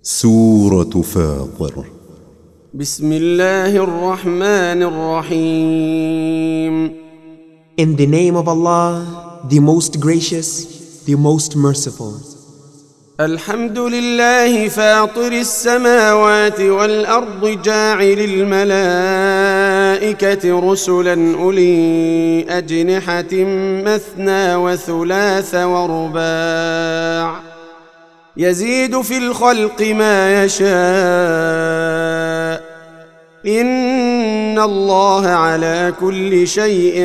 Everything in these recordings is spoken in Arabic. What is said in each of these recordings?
سورة فاطر. بسم الله الرحمن الرحيم. In the name of Allah, the most gracious, the most merciful. الحمد لله فاطر السماوات والأرض جاعل الملائكة رسلا أولي أجنحة مثنى وثلاث ورباع يزيد في الخلق ما يشاء إن الله على كل شيء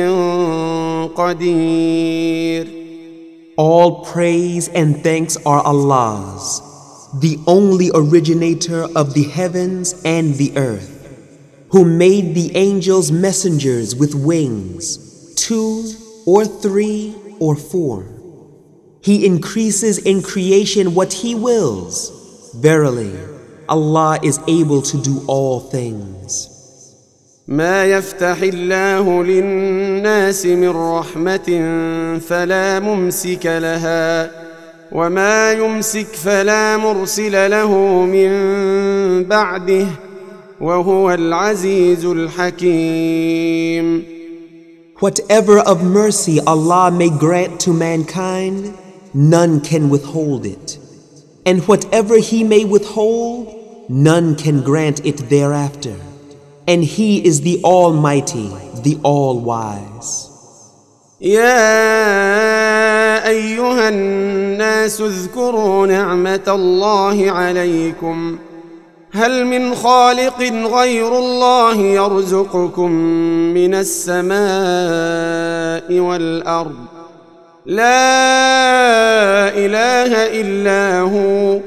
قدير. All praise and thanks are Allah's, the only originator of the heavens and the earth, who made the angels messengers with wings, 2 or 3 or 4. He increases in creation what He wills. Verily, Allah is able to do all things. ما يفتح الله للناس من رحمة فلا ممسك لها وما يمسك فلا مرسل له من بعده وهو العزيز الحكيم. Whatever of mercy Allah may grant to mankind, none can withhold it. And whatever He may withhold, none can grant it thereafter. And He is the Almighty, the All-Wise. يا أيها الناس اذكروا نعمة الله عليكم هل من خالق غير الله يرزقكم من السماء والأرض لا إله إلا هو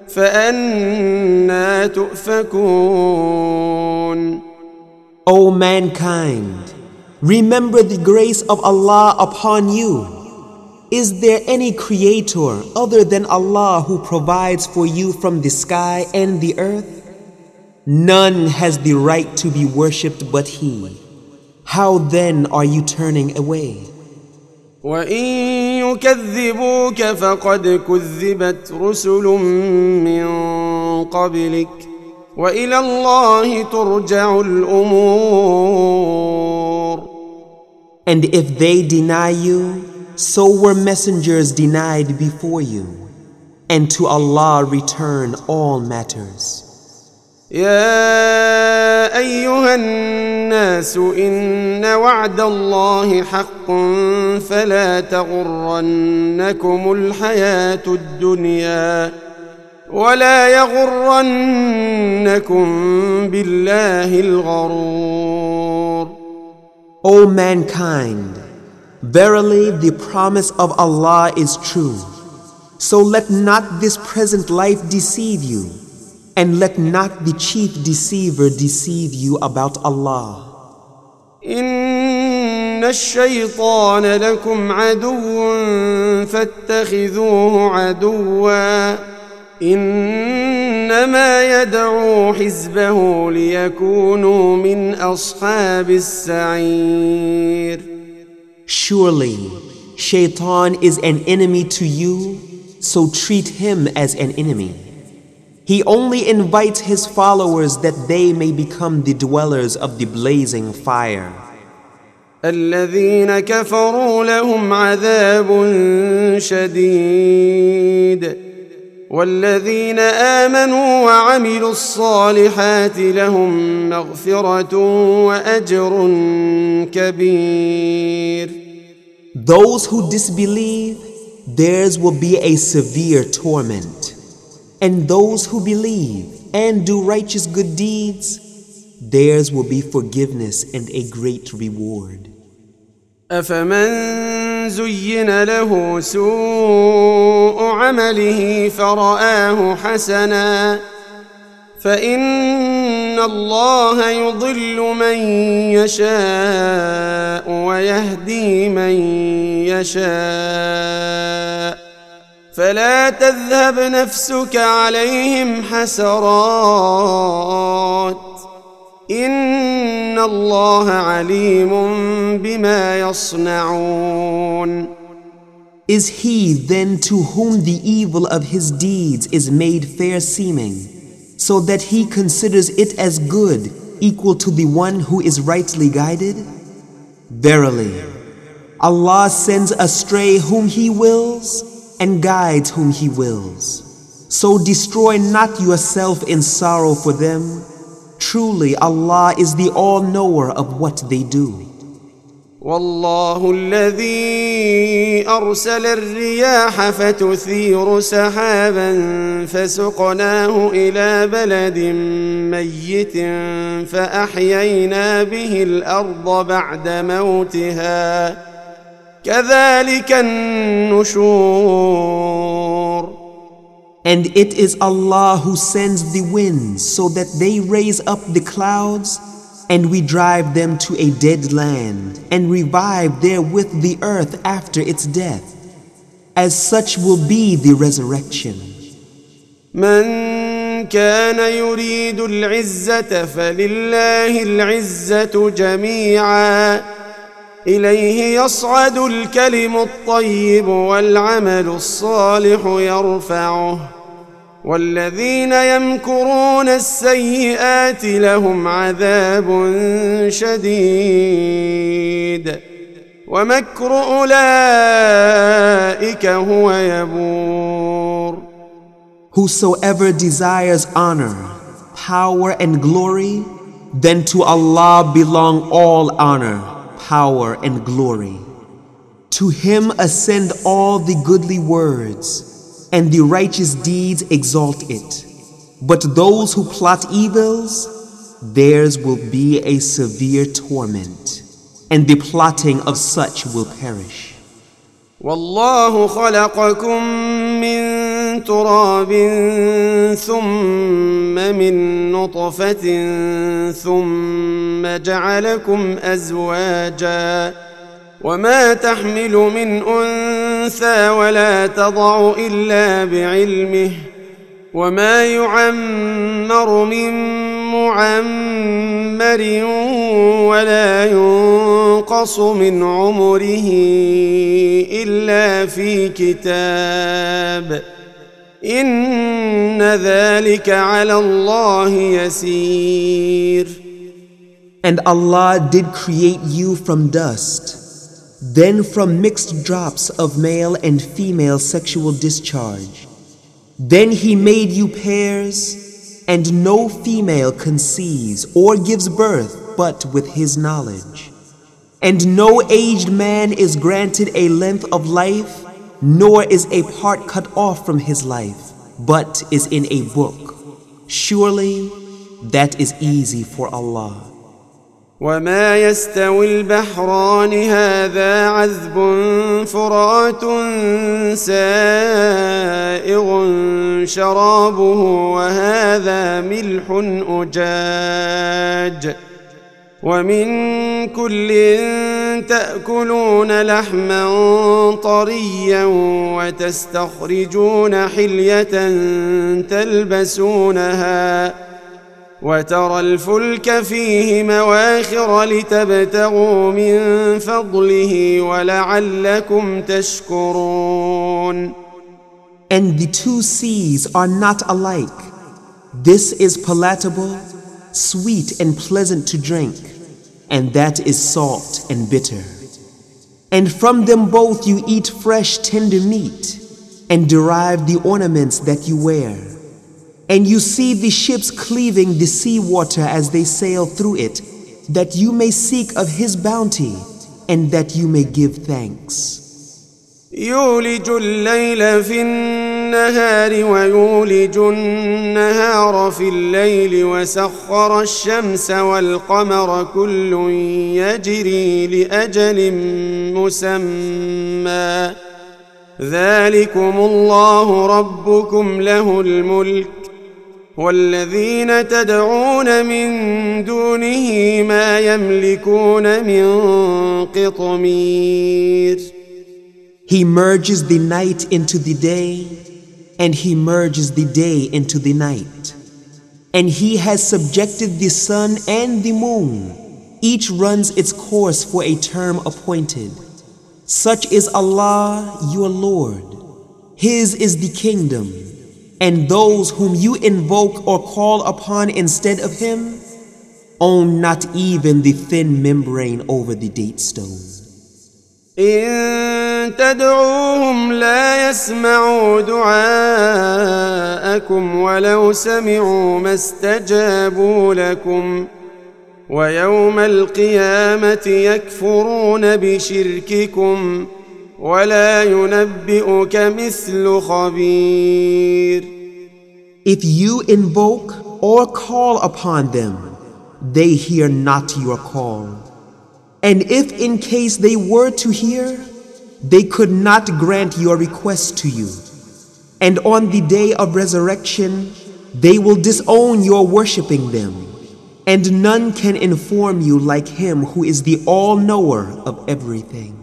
فأنى تؤفكون. O mankind, remember the grace of Allah upon you. Is there any creator other than Allah who provides for you from the sky and the earth? None has the right to be worshipped but He. How then are you turning away? وَإِن يُكَذِّبُوكَ فَقَدْ كُذِّبَتْ رُسُلٌ مِّن قَبْلِكَ وَإِلَى اللَّهِ تُرْجَعُ الْأُمُورُ. And if they deny you, so were messengers denied before you, and to Allah return all matters. يا أيها الناس إن وعد الله حق فلا تغرنكم الحياة الدنيا ولا يغرنكم بالله الغرور. O mankind, verily the promise of Allah is true. So let not this present life deceive you, and let not the chief deceiver deceive you about Allah. إن الشيطان لكم عدو فاتخذوه عدوا إنما يدعو حزبه ليكونوا من أصحاب السعير. Surely, Shaitan is an enemy to you, so treat him as an enemy. He only invites his followers that they may become the dwellers of the blazing fire. الذين كفروا لهم عذاب شديد والذين آمنوا وعملوا الصالحات لهم مغفرة وأجر كبير. Those who disbelieve, theirs will be a severe torment. And those who believe and do righteous good deeds, theirs will be forgiveness and a great reward. أفمن زين له سوء عمله فرآه حسنا فإن الله يضل من يشاء ويهدي من يشاء فلا تذهب نفسك عليهم حسرات إن الله عليم بما يصنعون. Is he then to whom the evil of his deeds is made fair seeming, so that he considers it as good, equal to the one who is rightly guided? Verily, Allah sends astray whom He wills and guides whom He wills. So destroy not yourself in sorrow for them. Truly, Allah is the all-knower of what they do. والله الذي أرسل الرياح فتثير سحابا فسقناه إلى بلد ميت فأحيينا به الأرض بعد موتها كذلك النشور. And it is Allah who sends the winds so that they raise up the clouds, and we drive them to a dead land and revive therewith the earth after its death. As such will be the resurrection. من كان يريد العزة فلله العزة جميعا إليه يصعد الكلم الطيب والعمل الصالح يرفعه والذين يمكرون السيئات لهم عذاب شديد ومكر أولئك هو يبور. Whosoever desires honor, power and glory, then to Allah belong all honor, power and glory. To Him ascend all the goodly words, and the righteous deeds exalt it. But those who plot evils, theirs will be a severe torment, and the plotting of such will perish. والله خلقكم من تراب ثم من نطفة ثم جعلكم أزواجا وما تحمل من أنثى ولا تضع إلا بعلمه وما يعمر من معمر ولا ينقص من عمره إلا في كتاب إن ذلك على الله يسير. And Allah did create you from dust, then from mixed drops of male and female sexual discharge. Then He made you pairs, and no female conceives or gives birth but with His knowledge. And no aged man is granted a length of life, nor is a part cut off from his life, but is in a book. Surely that is easy for Allah. وما يستوي البحران هذا عذب فرات سائغ شرابه وهذا ملح أجاج ومن كل تأكلون لحما طريا وتستخرجون حلية تلبسونها وترى الفلك فيه مواخر لتبتغوا من فضله ولعلكم تشكرون. And the two seas are not alike. This is palatable, sweet and pleasant to drink, and that is salt and bitter. And from them both you eat fresh tender meat, and derive the ornaments that you wear. And you see the ships cleaving the sea water as they sail through it, that you may seek of His bounty, and that you may give thanks. يولج الليل في النهار ويولج النهار في الليل وسخر الشمس والقمر كل يجري لأجل مسمى ذلكم الله ربكم له الملك والذين تدعون من دونه ما يملكون من قطمير. He merges the night into the day, and He merges the day into the night. And He has subjected the sun and the moon. Each runs its course for a term appointed. Such is Allah, your Lord. His is the kingdom, and those whom you invoke or call upon instead of Him own not even the thin membrane over the date stone. إن تدعوهم لا يسمعوا دعاءكم ولو سمعوا ما استجابوا لكم ويوم القيامة يكفرون بشرككم ولا ينبئك مثل خبير. If you invoke or call upon them, they hear not your call. And if in case they were to hear, they could not grant your request to you. And on the day of resurrection, they will disown your worshipping them. And none can inform you like Him who is the all-knower of everything.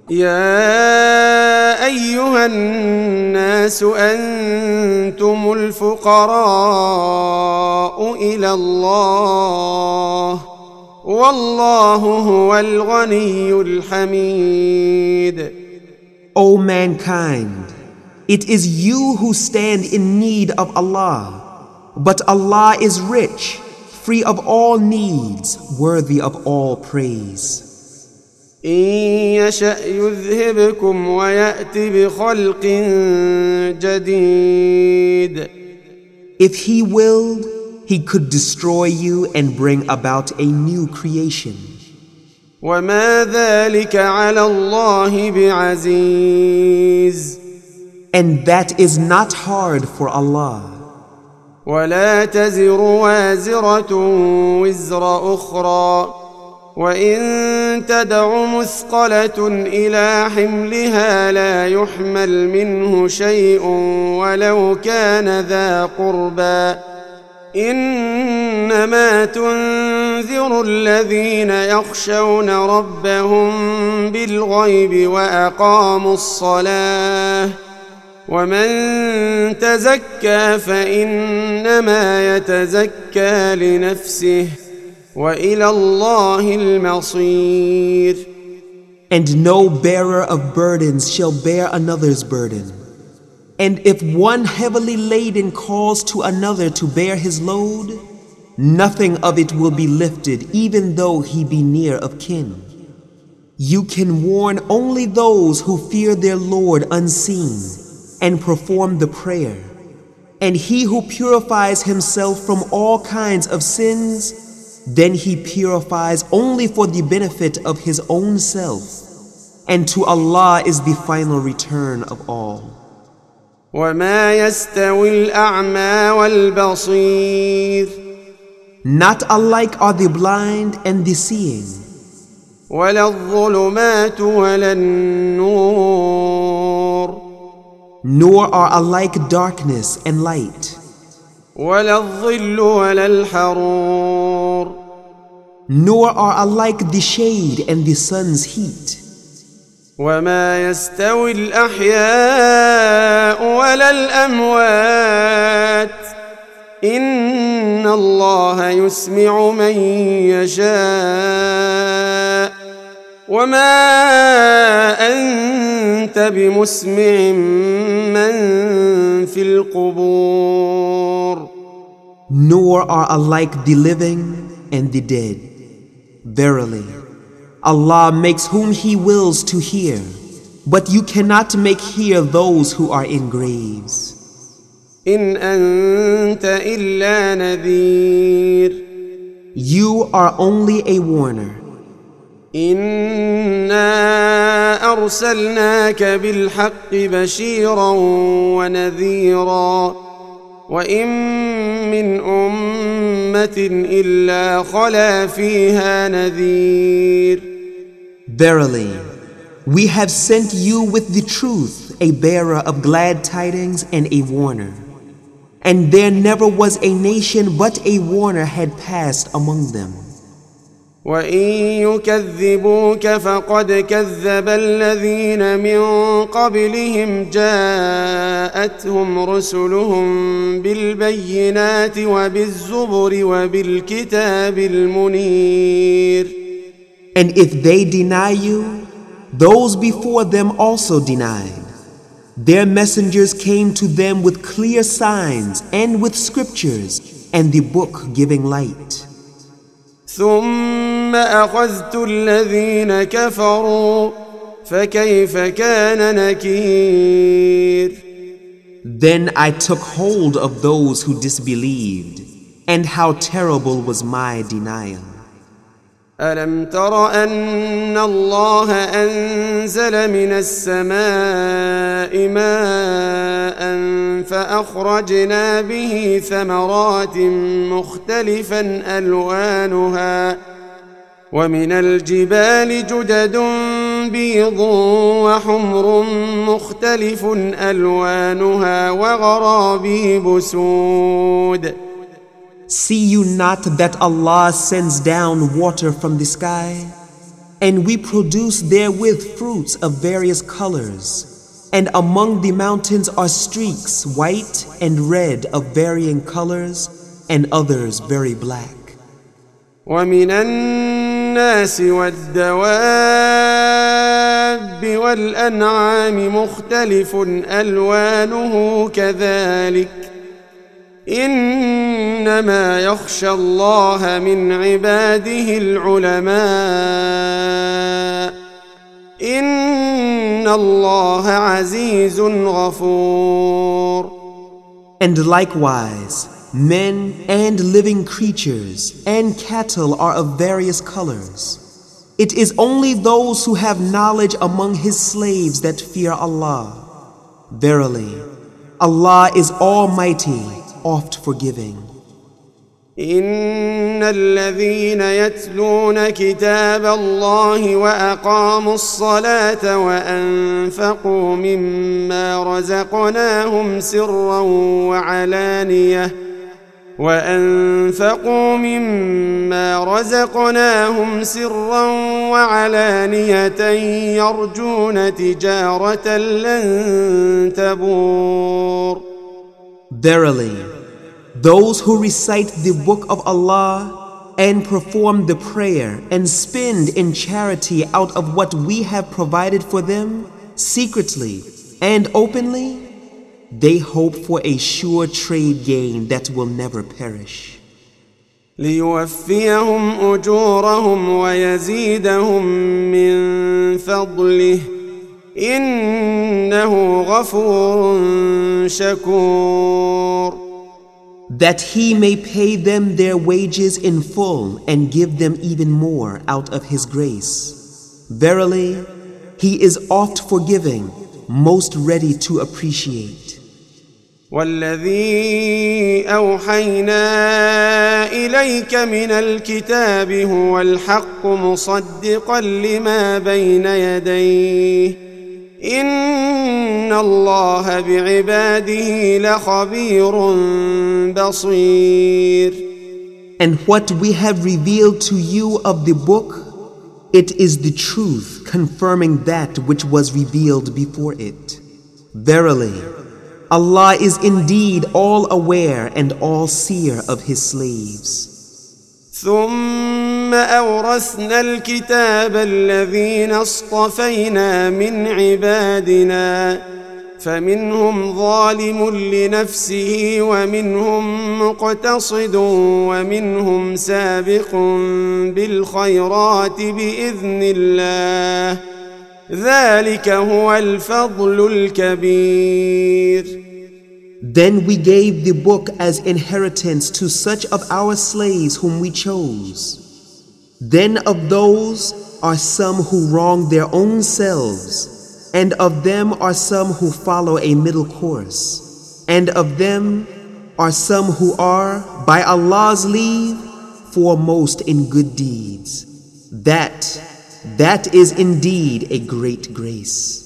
يا أيها الناس أنتم الفقراء إلى الله والله هو الغني الحميد. O mankind, it is you who stand in need of Allah, but Allah is rich, free of all needs, worthy of all praise. إن يشأ يذهبكم ويأت بخلق جديد. If He willed, He could destroy you and bring about a new creation. وما ذلك على الله بعزيز. And that is not hard for Allah. ولا تزر وازرة وزر أخرى وإن تدع مثقلة إلى حملها لا يحمل منه شيء ولو كان ذا قربى إنما تنذر الذين يخشون ربهم بالغيب وأقاموا الصلاة ومن تزكى فإنما يتزكى لنفسه وإلى الله المصير. And no bearer of burdens shall bear another's burden. And if one heavily laden calls to another to bear his load, nothing of it will be lifted even though he be near of kin. You can warn only those who fear their Lord unseen and perform the prayer. And he who purifies himself from all kinds of sins, then he purifies only for the benefit of his own self. And to Allah is the final return of all. وما يستوي الأعمى والبصير. Not alike are the blind and the seeing. ولا الظلمات ولا النور. Nor are alike darkness and light. ولا الظل ولا الحرور. Nor are alike the shade and the sun's heat. وما يستوي الأحياء ولا الأموات إن الله يسمع من يشاء وما أنت بمسمع من في القبور. Nor are alike the living and the dead. Verily, Allah makes whom He wills to hear, but you cannot make hear those who are in graves. إن أنت إلا نذير. You are only a warner. إنا أرسلناك بالحق بشيرا ونذيرا وإن من أمة إلا خلا فيها نذير. Verily, we have sent you with the truth, a bearer of glad tidings and a warner. And there never was a nation but a warner had passed among them. وإن يكذبوك فقد كذب الذين من قبلهم جاءتهم رسلهم بالبينات وبالزبر وبالكتاب المنير. And if they deny you, those before them also denied. Their messengers came to them with clear signs and with scriptures and the book giving light. ثم أخذت الذين كفروا فكيف كان نكير. Then I took hold of those who disbelieved, and how terrible was my denial. ألم تر أن الله أنزل من السماء ماء فأخرجنا به ثمرات مختلفا ألوانها ومن الجبال جدد بيض وحمر مختلف ألوانها وغرابيب سود. See you not that Allah sends down water from the sky, and we produce therewith fruits of various colors, and among the mountains are streaks, white and red of varying colors, and others very black. ومن الناس والدواب والأنعام مختلف ألوانه كذلك إنما يخشى الله من عباده العلماء إن الله عزيز غفور. And likewise, men and living creatures and cattle are of various colors. It is only those who have knowledge among His slaves that fear Allah. Verily, Allah is Almighty, oft forgiving. إن الذين يتلون كتاب الله وأقاموا الصلاة وأنفقوا مما رزقناهم سرا وعلانية يرجون تجارة لن تبور. Verily, those who recite the book of Allah and perform the prayer and spend in charity out of what we have provided for them, secretly and openly, they hope for a sure trade gain that will never perish. ليوفيهم أجورهم ويزيدهم من فضله إنه غفور شكور. That He may pay them their wages in full and give them even more out of His grace. Verily, He is oft forgiving, most ready to appreciate. والذي أوحينا إليك من الكتاب هو الحق مصدقا لما بين يديه إن الله بعباده لخبير بصير. And what we have revealed to you of the book, it is the truth confirming that which was revealed before it. Verily, Allah is indeed all aware and all seer of His slaves. ثم أورثنا الكتاب الذين اصطفينا من عبادنا فمنهم ظالم لنفسه ومنهم مقتصد ومنهم سابق بالخيرات بإذن الله ذلك هو الفضل الكبير. Then we gave the book as inheritance to such of our slaves whom we chose. Then of those are some who wrong their own selves, and of them are some who follow a middle course, and of them are some who are, by Allah's leave, foremost in good deeds. That is indeed a great grace.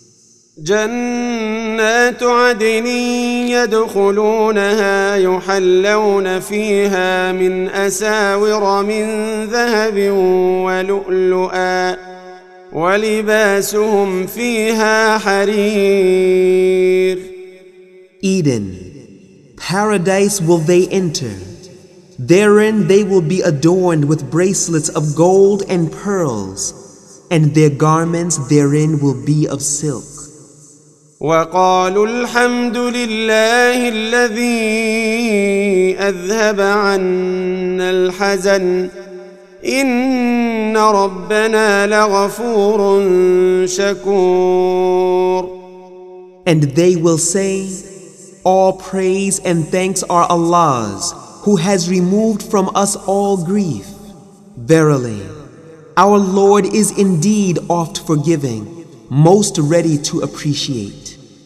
جنات عدن يدخلونها يحلون فيها من أساور من ذهب ولؤلؤا ولباسهم فيها حرير. Eden, paradise will they enter. Therein they will be adorned with bracelets of gold and pearls, and their garments therein will be of silk. وقالوا الحمد لله الذي أذهب عنا الحزن إن ربنا لغفور شكور. And they will say, all praise and thanks are Allah's, who has removed from us all grief. Verily, our Lord is indeed oft forgiving, most ready to appreciate.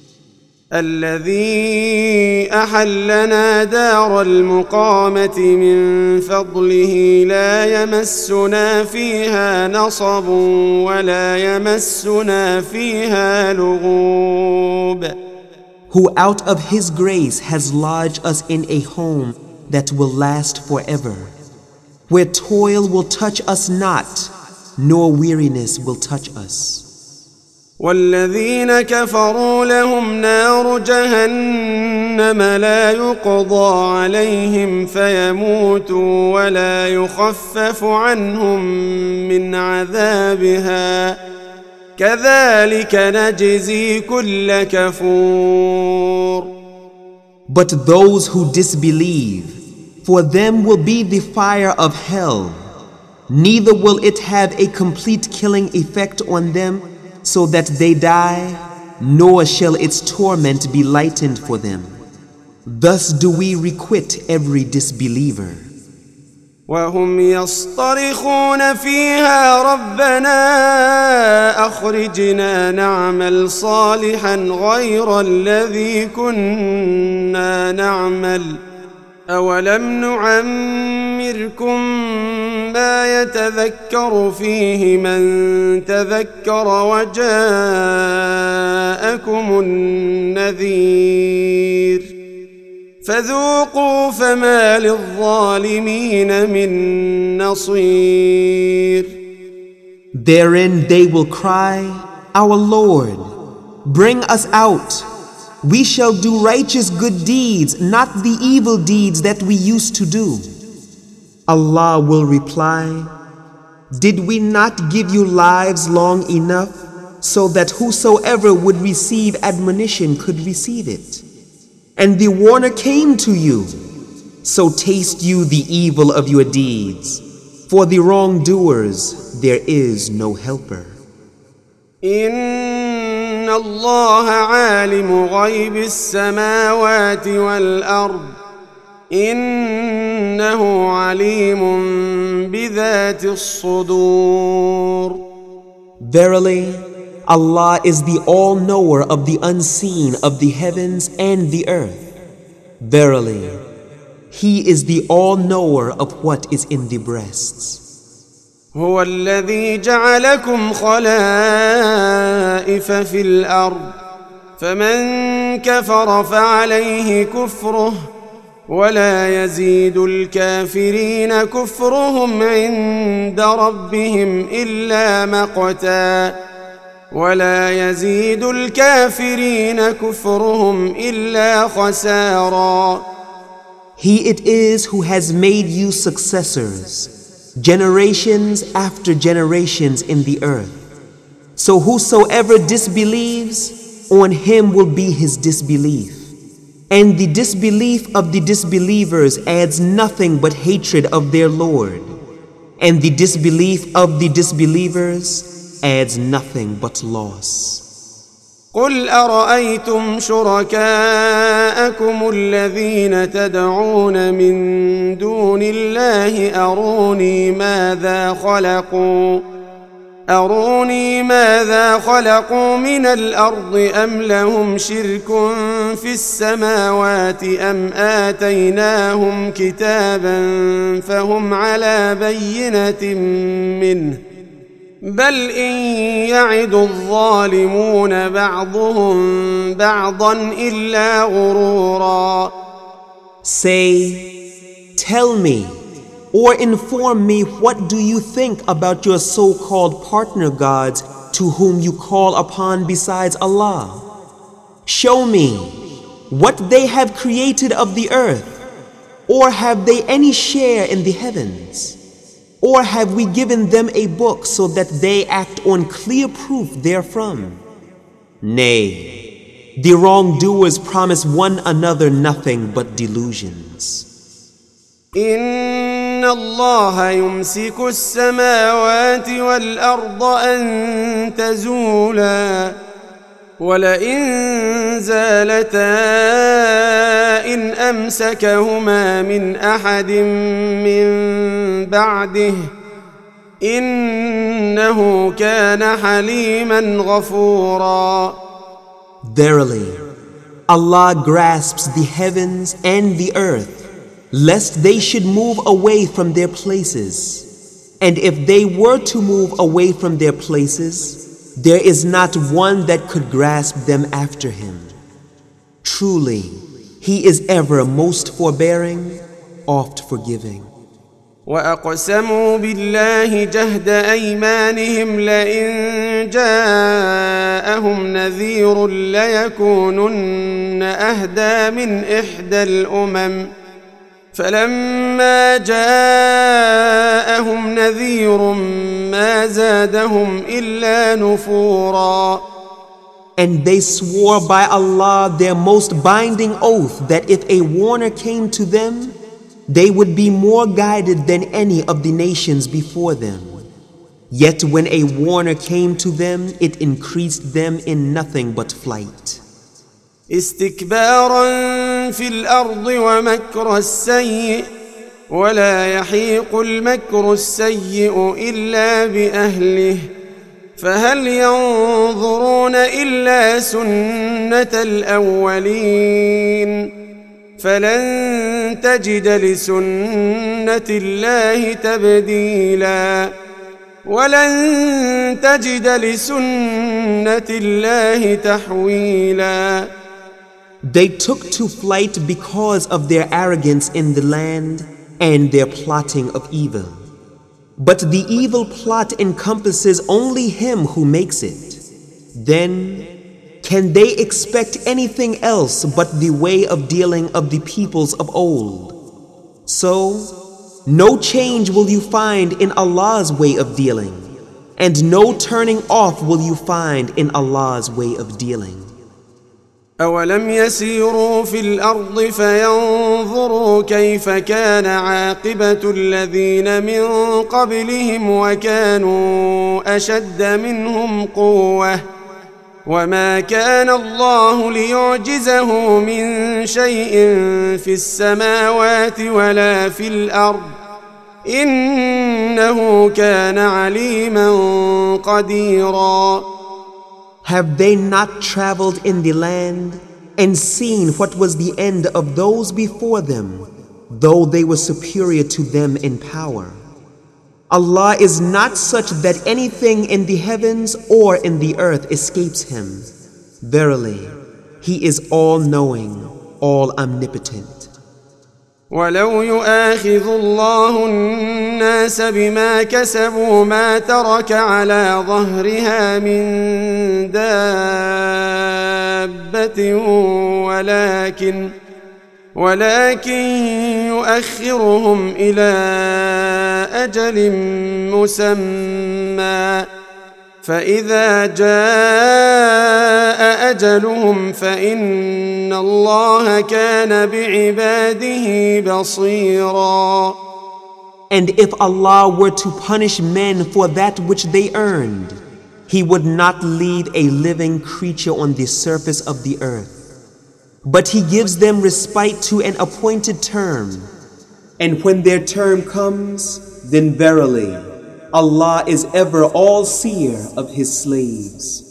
الذي أحلنا دار المقامة من فضله لا يمسنا فيها نصب ولا يمسنا فيها لغوب. Who out of His grace has lodged us in a home that will last forever, where toil will touch us not, nor weariness will touch us. والذين كفروا لهم نار جهنم لا يقضى عليهم فيموتوا ولا يخفف عنهم من عذابها كذلك نجزي كل كفور. But those who disbelieve, for them will be the fire of hell, neither will it have a complete killing effect on them so that they die, nor shall its torment be lightened for them. Thus do we requite every disbeliever. وهم يصطرخون فيها ربنا أخرجنا نعمل صالحا غير الذي كنا نعمل أولم نعمركم ما يتذكر فيه من تذكر وجاءكم النذير فذوقوا فما للظالمين من نصير. Therein they will cry, Our Lord, bring us out. We shall do righteous good deeds, not the evil deeds that we used to do. Allah will reply, Did we not give you lives long enough so that whosoever would receive admonition could receive it? And the warner came to you, so taste you the evil of your deeds. For the wrongdoers there is no helper. إن الله عالم غيب السماوات والأرض إنه عليم بذات الصدور. Verily, Allah is the all-knower of the unseen of the heavens and the earth. Verily, He is the all-knower of what is in the breasts. هو الذي جعلكم خلائف في الأرض فمن كفر فعليه كفره ولا يزيد الكافرين كفرهم عند ربهم إلا مقتا ولا يزيد الكافرين كفرهم إلا خسارا. He it is who has made you successors, generations after generations in the earth. So whosoever disbelieves, on him will be his disbelief. And the disbelief of the disbelievers adds nothing but hatred of their Lord. And the disbelief of the disbelievers adds nothing but loss. قل أرأيتم شركاءكم الذين تدعون من دون الله أروني ماذا خلقوا من الأرض أم لهم شرك في السماوات أم آتيناهم كتابا فهم على بينة منه بل إن يعد الظالمون بعضهم بعضا إلا غرورا. Say, tell me, or inform me, what do you think about your so-called partner gods to whom you call upon besides Allah? Show me what they have created of the earth, or have they any share in the heavens? Or have we given them a book so that they act on clear proof therefrom? Nay, the wrongdoers promise one another nothing but delusions. إن الله يمسك السماوات والأرض أن تزولا ولئن زالتا إن أمسكهما من أحد من بعده إنه كان حليما غفورا. Verily, Allah grasps the heavens and the earth, lest they should move away from their places. And if they were to move away from their places, there is not one that could grasp them after him. Truly, he is ever most forbearing, oft forgiving. وأقسموا بالله جهد أيمانهم لئن جاءهم نذير ليكونن أهدى من إحدى الأمم فلما جاءهم نذير ما زادهم إلا نفورا. And they swore by Allah their most binding oath that if a warner came to them, they would be more guided than any of the nations before them. Yet when a warner came to them, it increased them in nothing but flight. استكبارا في الأرض ومكر السيء ولا يحيق المكر السيء إلا بأهله فهل ينظرون إلا سنة الأولين فلن تجد لسنة الله تبديلا ولن تجد لسنة الله تحويلا. They took to flight because of their arrogance in the land and their plotting of evil. But the evil plot encompasses only him who makes it. Then, can they expect anything else but the way of dealing of the peoples of old? So, no change will you find in Allah's way of dealing, and no turning off will you find in Allah's way of dealing. أولم يسيروا في الأرض فينظروا كيف كان عاقبة الذين من قبلهم وكانوا أشد منهم قوة وما كان الله ليعجزه من شيء في السماوات ولا في الأرض إنه كان عليما قديرا. Have they not traveled in the land and seen what was the end of those before them, though they were superior to them in power? Allah is not such that anything in the heavens or in the earth escapes him. Verily, he is all-knowing, all-omnipotent. ولو يؤاخذ الله الناس بما كسبوا ما ترك على ظهرها من دابة ولكن يؤخرهم إلى أجل مسمى فإذا جاء أجلهم فإن الله كان بعباده بصيرا. And if Allah were to punish men for that which they earned, He would not leave a living creature on the surface of the earth. But He gives them respite to an appointed term. And when their term comes, then verily, Allah is ever all-seer of His slaves.